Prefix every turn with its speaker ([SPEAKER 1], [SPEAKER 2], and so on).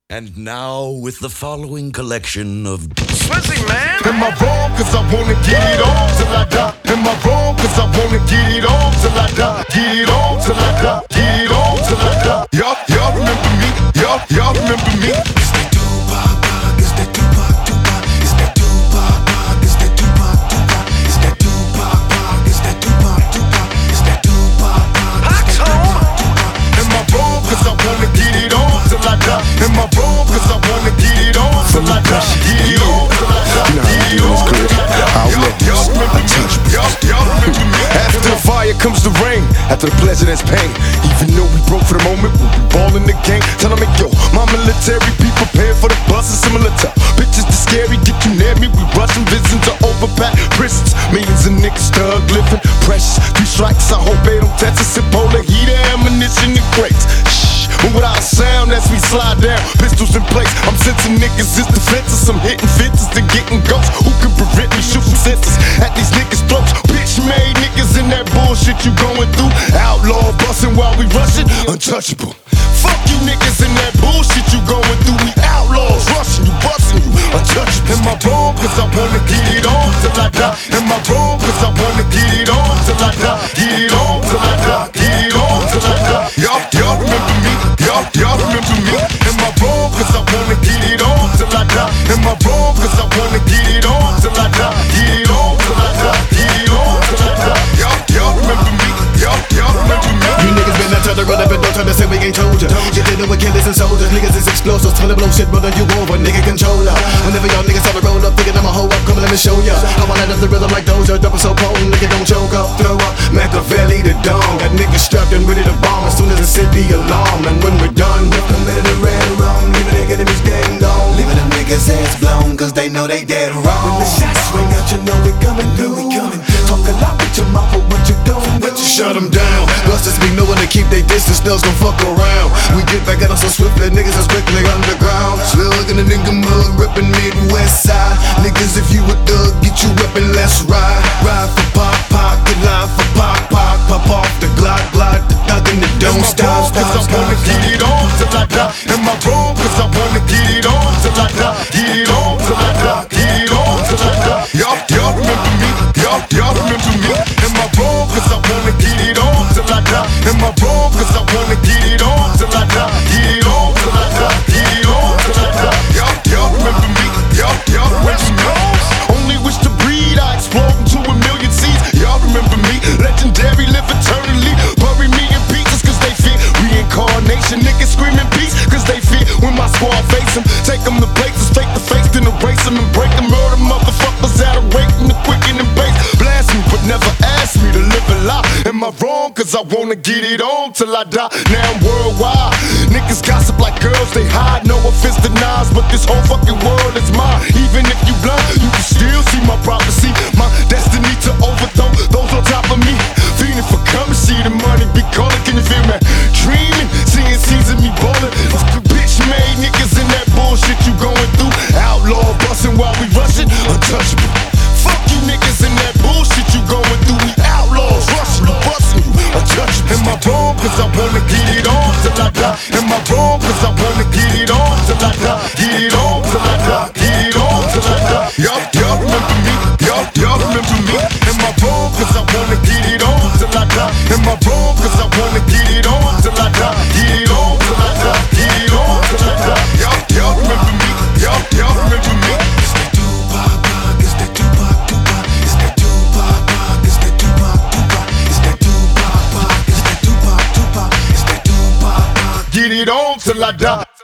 [SPEAKER 1] And now, with the following collection of
[SPEAKER 2] Swizzy, man!
[SPEAKER 3] Am I wrong? Cause I wanna get it on till I die. Am I wrong? Cause I wanna get it on till I die. Get it on till I die. Get it on till I die. Y'all remember me? Y'all remember me?
[SPEAKER 4] It's that Tupac, it's that Tupac, it's that Tupac, it's that Tupac, it's that Tupac, it's that Tupac, it's that Tupac, it's that Tupac.
[SPEAKER 3] Am I wrong? Cause I wanna get it on till I die. Am I wrong? Cause I wanna get it on till I die. Get it on till I die. Get it on till I die. Y'all remember me? Y'all remember me? After the fire comes the rain. After the pleasure there's pain. Even though we broke for the moment, we'll be ballin' the game. Tell them, yo, my military, be prepared for the bus. It's similar to bitches that's scary, get you near me. We rushing visions to overpack prisons. Millions of niggas thug living precious. 3 strikes, I hope they don't test us. And polar heater, ammunition, and crates. Shh, but without a sound as we slide down, pistols in place. I'm sensing niggas is defenses. I'm hitting fences and getting ghosts. Who can prevent me shooting senses at these niggas' throats? Bitch made niggas in that bullshit you going through. Outlaw bustin' while we rushin', untouchable. Fuck you niggas in that bullshit you going through. We outlaws rushin' you, bustin' you, untouchable. Am I wrong? Cause I wanna get it on till I die. Am I wrong? Cause I wanna get it on till I die. Get it on till I die. Get it on till I die. Y'all remember me? Y'all remember me? Am I wrong? Cause I wanna get it on till I die. Am I wrong? Cause I wanna get it on till I die. Get it on till I die. Get it on till I die. Y'all remember me? Y'all remember me?
[SPEAKER 5] You niggas been tell to run up and don't try to say we ain't told ya. You dealing with killers and soldiers, niggas is explosives. Tell them blow shit, brother, you over, nigga controller. Whenever y'all niggas start to roll up, thinking I'ma hold up, come let me show ya. I wanna let the rhythm like Doja, dropping so potent, nigga don't choke up, throw up. Machiavelli the dawn, got niggas strapped and ready to bomb as soon as it hit the alarm. And when we're done, we'll commit a red wrong, leaving their enemies dead and gone, leaving them niggas heads blown, cause they know they dead wrong. When the shots swing out, you know we coming through. Talk a lot with your mouth, but what you doing? But you shut them down. Busters be knowing to keep they distance, thugs gon' fuck around. We get back at them so swiftly, niggas is quickly underground. Still looking at nigga mud, rippin' Midwest side. Niggas, if you a thug, get you up and let's ride. Ride for pop, get line for pop off the glide, the thug and the don't stop.
[SPEAKER 3] Cause I wanna get it on till I die. Am I wrong? Cause I wanna get it on till I die. Get it on till I die. Get it on till I die. Y'all remember me? Y'all remember me? Am I wrong? Cause I wanna get it on till I die. Am I wrong? Cause I wanna get it on till I die. Get it on till I die. Get it on till I die. Y'all remember me? Y'all remember me? Only wish to breed, I explode into a million seeds. Y'all remember me? Legendary, live eternally. Bury me in pieces cause they fear reincarnation. Niggas screaming peace cause they fear when my squad face them. Take them to places, take the face, then erase them and break them. Murder motherfuckers out of rating the quick and the base. Blast me but never ask me to live a lie. Am I wrong? Cause I wanna get it on till I die. Now I'm worldwide. Niggas gossip like girls, they hide. No offense to Nas, but this whole fucking world is mine. Even if you blind, you can still see my prophecy. My destiny to overthrow those on top of me. Feeling for currency, the money be calling. Can you feel me? Dreaming, seeing scenes of me ballin'. Bitch made niggas in that bullshit you going through. Outlaw bustin' while we rushin', untouchable. Fuck you niggas in that bullshit you going through. We outlaws rushin' you, bustin' you, untouchable. Am I wrong? Cause I wanna get it on till I die. Am I wrong? Cause I wanna get it on till I die. Get it on till I die. Get it on till I die. Y'all remember me? Y'all remember me? Am I wrong? Cause I wanna get it on till I die. Am I wrong? Cause I wanna get it on till I die. Get it on till I die. Get it on till I die. Y'all remember me? Y'all remember me?
[SPEAKER 4] It's that Tupac, it's that Tupac, it's that Tupac, it's that Tupac, it's that Tupac, it's that Tupac, it's that Tupac.
[SPEAKER 3] Get it on till I die.